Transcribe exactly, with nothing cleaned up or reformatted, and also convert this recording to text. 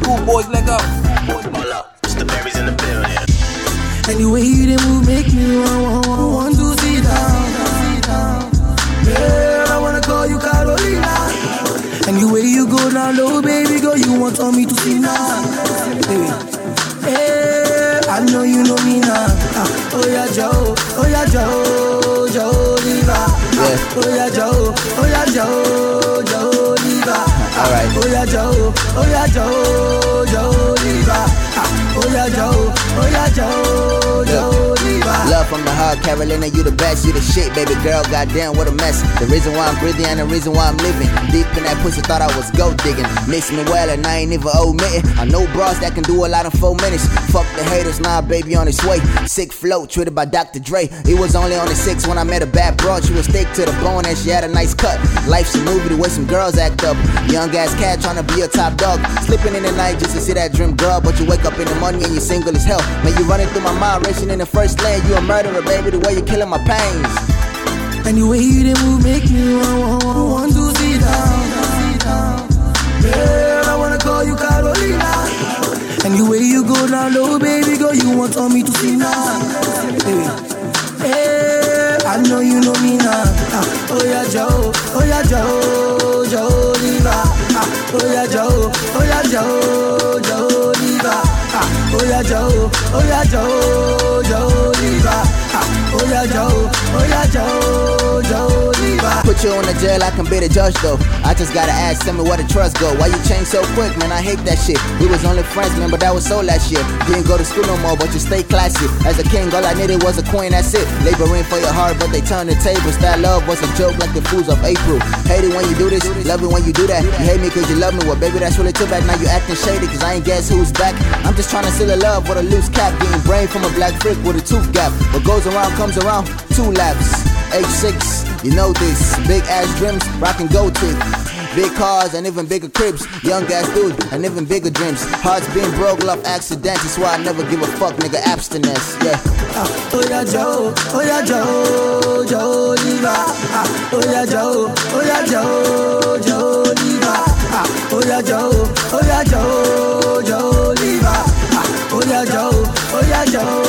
Schoolboys, leg up. Hold up, it's the berries in the building. Anyway, you didn't move, make me want, want, want to sit down. Girl, I wanna call you Carolina. Anyway, you go down low, baby girl, you want me to see now. Hey, hey, I know you know me now. Ah, oh yeah, Joe, oh yeah, Joe, Joe, Diva. Ah, oh yeah, Joe, oh yeah, Joe, Joe, Diva. All right. Oh yeah, Joe, oh yeah, Joe, Joe, Diva. Oh yeah, Joe, oh yeah, Joe, Joe, Diva. Love from the heart, Carolina, you the best, you the shit, baby girl, goddamn, what a mess. The reason why I'm breathing and the reason why I'm living. Deep in that pussy, thought I was gold digging. Mix me well and I ain't even omitting. I know bras that can do a lot in four minutes. Fuck the haters, nah, baby on its way. Sick flow, treated by Doctor Dre. It was only on the six when I met a bad broad. She was thick to the bone and she had a nice cut. Life's a movie, the way some girls act up. Young ass cat trying to be a top dog. Slipping in the night just to see that dream girl, but you wake up in the morning and you're single as hell. Man, you running through my mind, racing in the first lane. You a murderer, baby, the way you killing my pains. Anyway, you didn't move, make me want, want, want to sit down. Girl, I wanna call you Carolina. Anyway, you go down low, baby girl, you want me to see now. Hey, hey, I know you know me now. Ah, oh yeah, Joe, oh yeah, Joe, Joe, Diva. Ah, oh yeah, Joe, oh yeah, Joe, Joe, Diva. Ah, oh yeah, Joe, oh yeah, Joe, Joe, Diva. Ah, oh yeah, Joe, oh yeah, Joe, Joe, Diva. Put you on the jail, I can be the judge though. I just gotta ask, tell me where the trust go. Why you change so quick, man? I hate that shit. We was only friends, man, but that was so last year. Didn't go to school no more, but you stay classy. As a king, all I needed was a queen, that's it. Laboring for your heart, but they turn the tables. That love was a joke like the fools of April. Hate it when you do this, love it when you do that. You hate me cause you love me, well baby that's really too bad. Now you acting shady cause I ain't guess who's back. I'm just trying to seal a love with a loose cap. Getting brain from a black freak with a tooth gap. What goes around comes around, two laps. H six, you know this. Big ass dreams, rockin' gold teeth. Big cars and even bigger cribs. Young ass dude and even bigger dreams. Hearts being broke, love accidents. That's why I never give a fuck, nigga, abstinence. Yeah. Ah, oh yeah, Joe, oh yeah, Joe, Joe, Diva. Ah, oh yeah, Joe, oh yeah, Joe, Joe, Diva. Ah, oh yeah, Joe, oh yeah, Joe, Joe, Diva. Ah, oh yeah, Joe, oh yeah, Joe.